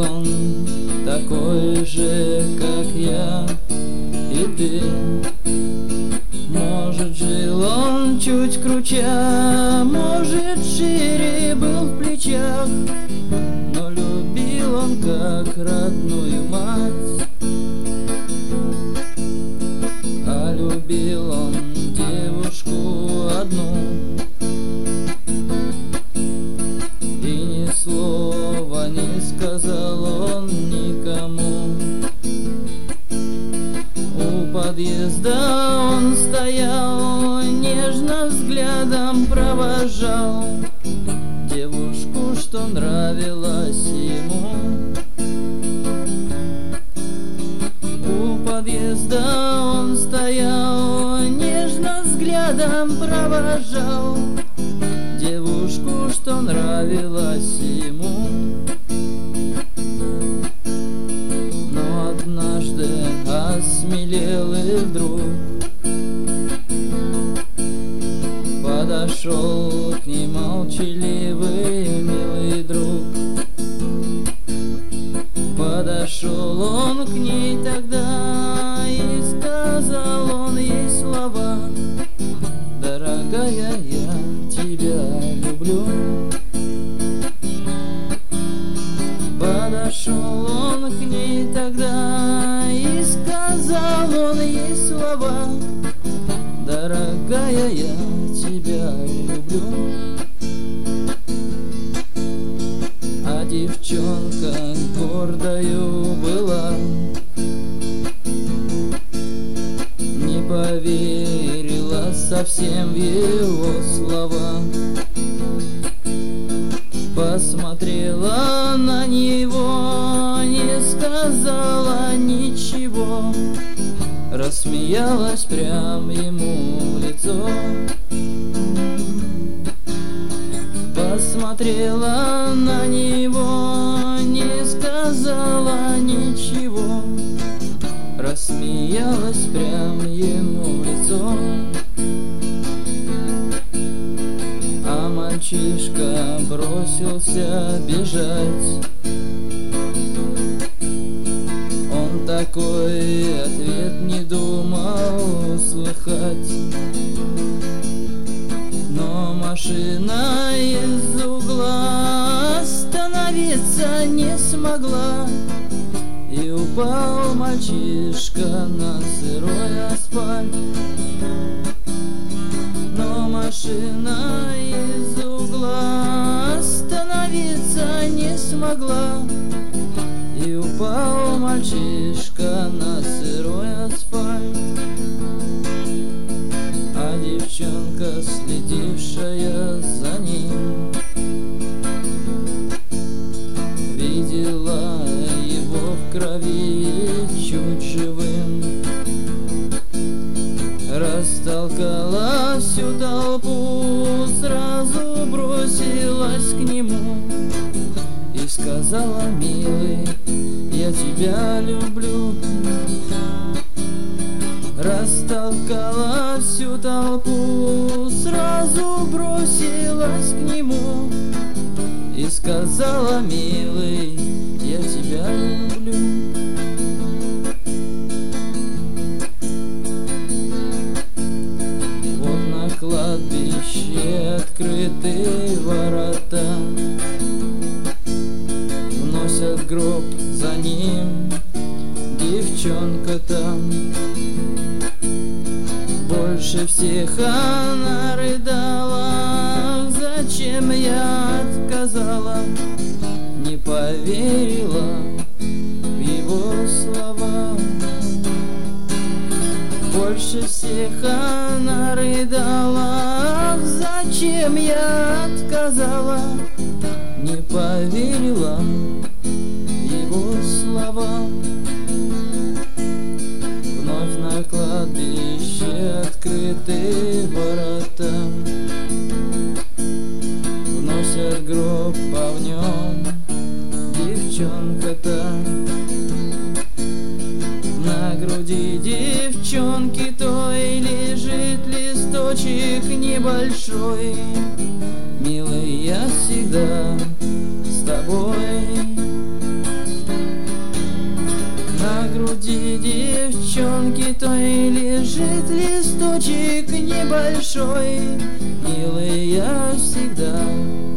он такой же, как я и ты. Может, жил он чуть круче, может, шире был в плечах, но любил он как родную мать. А любил он девушку одну, и ни слова не сказал он никому. У подъезда он стоял, нежно взглядом провожал девушку, что нравилась ему. У подъезда он стоял, нежно взглядом провожал девушку, что нравилась ему. Но однажды осмелел и вдруг подошел к ней молчаливый милый друг. Подошел он к ней тогда и сказал он ей слова: дорогая, я тебя люблю. Подошел он к ней тогда и сказал он ей слова: дорогая, я тебя люблю. А девчонка гордою была, не поверила совсем в его слова. Посмотрела на него, не сказала ничего, рассмеялась прям ему в лицо. Посмотрела на него, не сказала ничего, рассмеялась прям ему в лицо. А мальчишка бросился бежать. Он такой ответ не думал услыхать. Но машина из угла остановиться не смогла, и упал мальчишка на сырой асфальт. Но машина из угла остановиться не смогла, и упал мальчишка на сырой асфальт. А девчонка, следившая за ним, видела его в крови чуть живым. Растолкала всю толпу, сразу бросилась к нему и сказала: милый, я тебя люблю. Растолкала всю толпу, сразу бросилась к нему и сказала: милый, я тебя люблю. Вот на кладбище открыты ворота, вносят гроб, за ним девчонка там. Больше всех она рыдала: зачем я отказала, не поверила в его слова. Больше всех она рыдала: зачем я отказала, не поверила в его слова. Вновь на кладбище открыты ворота, вносят гроб, а в нем девчонка-то. На груди девчонки той лежит листочек небольшой: милый, я всегда с тобой. небольшой, милый, я всегда